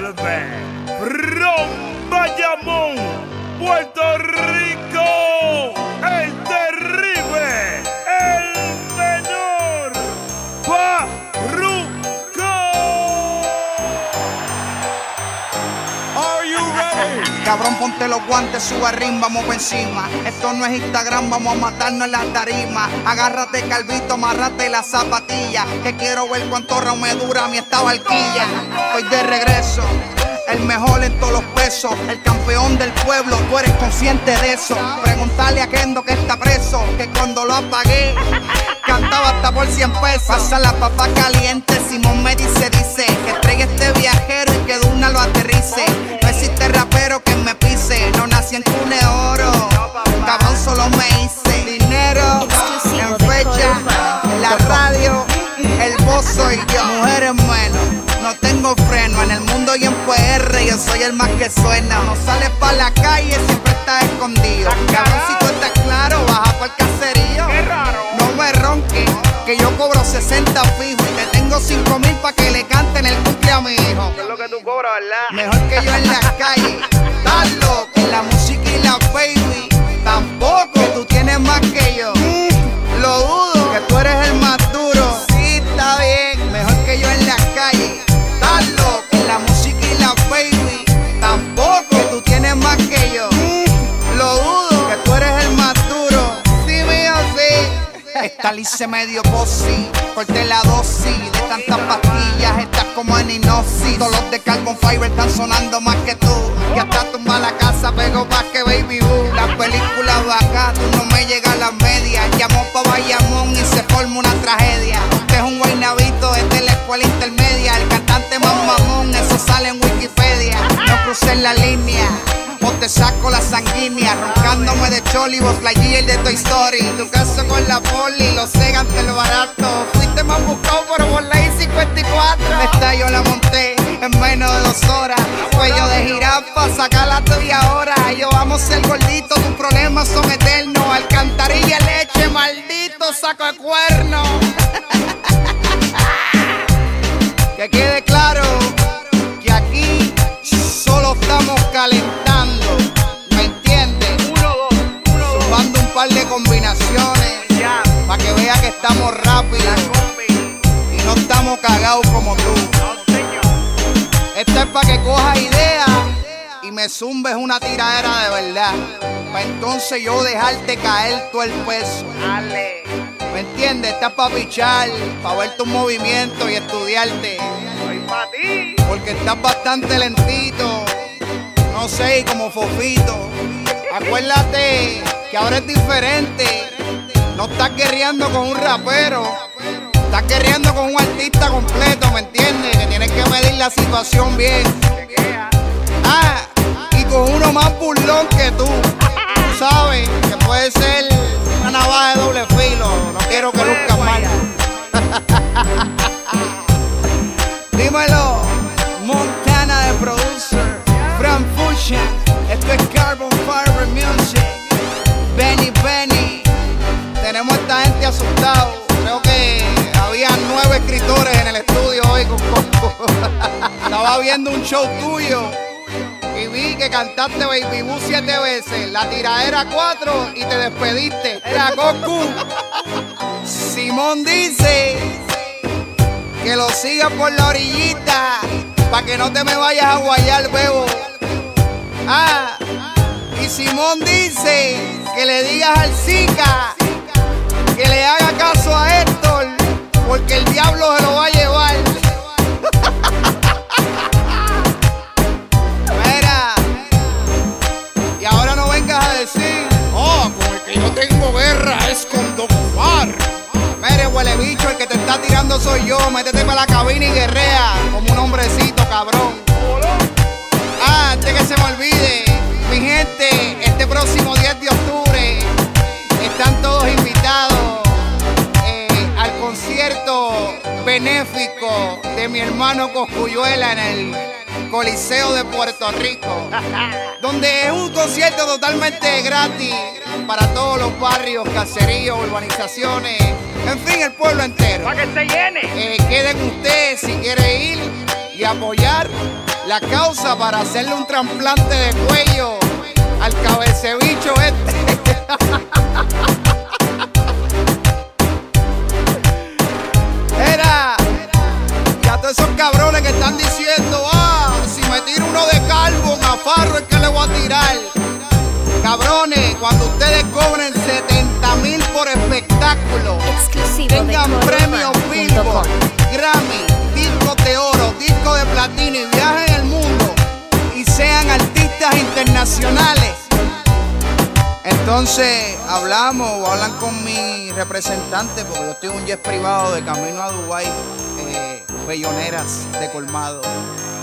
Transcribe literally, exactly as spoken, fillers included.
Terrible, from Bayamón, Puerto Rico, el terrible, el menor, Farruko. Are you ready? Cabrón, ponte los guantes, sube al ring, vamos por encima. Esto no es Instagram, vamos a matarnos en la tarima. Agárrate, calvito, amarrate la zapatilla, que quiero ver cuánto round me dura mi esta barquilla. Estoy de regreso, el mejor en todos los pesos, el campeón del pueblo, tú eres consciente de eso. Preguntarle a Kendo que está preso, que cuando lo apagué cantaba hasta por cien pesos. Pasa la papa caliente, Simón me dice, dice que traiga este viajero y que de una lo aterrice. No existe rapero que me pise, no nací en cuna de oro, cabrón, solo me hice dinero en fecha, en la radio, el voz soy yo. Mujeres menos, no tengo freno, en el mundo y en P R yo soy el más que suena. No sales pa' la calle, siempre estás escondido. Cabrón, si tú estás claro, baja por el caserío. No me ronques, que yo cobro sesenta fijo y te tengo cinco mil pa' que le canten el cumple a mi hijo. ¿Qué es lo que tú cobras, verdad? Mejor que yo en la calle, estás loco. En la música y la baby, tampoco. Tú tienes más que yo, mm, lo dudo. Que tú eres el más duro, sí, está bien. Mejor que yo en la calle, estás loco. En la música y la baby, tampoco. Que tú tienes más que yo, mm, lo dudo. Que tú eres el más duro, sí, mío, sí. Esta lice medio posi, corté la dosis de tantas pastillas, estás como en hipnosis. Todos los de Carbon Fiber están sonando más que tú, y hasta tumba la casa pego pa' que baby boo. Las películas de acá, tú no me llegas a las medias. Llamó pa' Bayamón y se forma una tragedia. Usted es un guaynabito, es de la escuela intermedia. El cantante más mamón, eso sale en Wikipedia. No crucé la línea, o te saco la sanguínea, roncándome de Choli, vos la G el de Toy Story. Tu caso con la poli, lo sé ante lo barato. Fuiste más buscado, pero por la I cincuenta y cuatro. Esta yo la monté en menos de dos horas. Cuello de jirafa, saca la tuya ahora. Yo vamos a ser gorditos, tus problemas son eternos. Alcantarilla, leche, maldito saco de cuerno. Que quede claro que aquí solo estamos calentando, ¿me entiendes? Uno, dos, uno, dos. Sumando un par de combinaciones, Ya, para que vea que estamos rápidos combi. y no estamos cagados como tú. No, señor. Esta es para que cojas ideas y me zumbes una tiradera de verdad, para entonces yo dejarte caer todo el peso. Dale. ¿Me entiendes? Esta es para pichar, para ver tus movimientos y estudiarte. Soy pa' ti. Porque estás bastante lentito, no sé, como fofito. Acuérdate que ahora es diferente. No estás guerreando con un rapero, estás guerreando con un artista completo, ¿me entiendes? Que tienes que medir la situación bien. Chequea. Ah, y con uno más burlón que tú. Tú sabes que puede ser una navaja de doble filo. No quiero que luzcas mal. Dímelo, Montana de producer, Fran Fusion. Esto es Carbon Fiber Music. Benny Benny. Tenemos a esta gente asustado. Creo que había nueve escritores en el estudio hoy con Coco. Estaba viendo un show tuyo y vi que cantaste Baby Boo siete veces, la tiradera cuatro y te despediste. Era Goku. Simón dice que lo sigas por la orillita, pa' que no te me vayas a guayar, bebo. Ah, y Simón dice que le digas al Zika que le haga caso a Héctor, porque el diablo se lo va a llevar. Mira, y ahora no vengas a decir, Oh, con el que yo tengo guerra es con Don Omar. mire, huele bicho, el que te está tirando soy yo. Métete para la cabina y guerrea como un hombrecito, cabrón. Ah, antes que se me olvide, mi gente, este próximo diez de octubre están todos invitados eh, al concierto benéfico de mi hermano Cosculluela en el Coliseo de Puerto Rico, donde es un concierto totalmente gratis para todos los barrios, caseríos, urbanizaciones, en fin, el pueblo entero. Para que se llene. Eh, queden ustedes si quiere ir y apoyar la causa para hacerle un trasplante de cuello al cabecebicho este. Era, y a todos esos cabrones que están diciendo, ah, si me tiro uno de calvo, a Farro es que le voy a tirar. Cabrones, cuando ustedes cobren setenta mil por espectáculo, Exclusivo tengan de premios Billboard, Grammy, discos de oro, discos de platino y viajen el mundo y sean artistas internacionales, entonces hablamos o hablan con mi representante, porque yo estoy en un jet privado de camino a Dubái, eh, belloneras de colmado.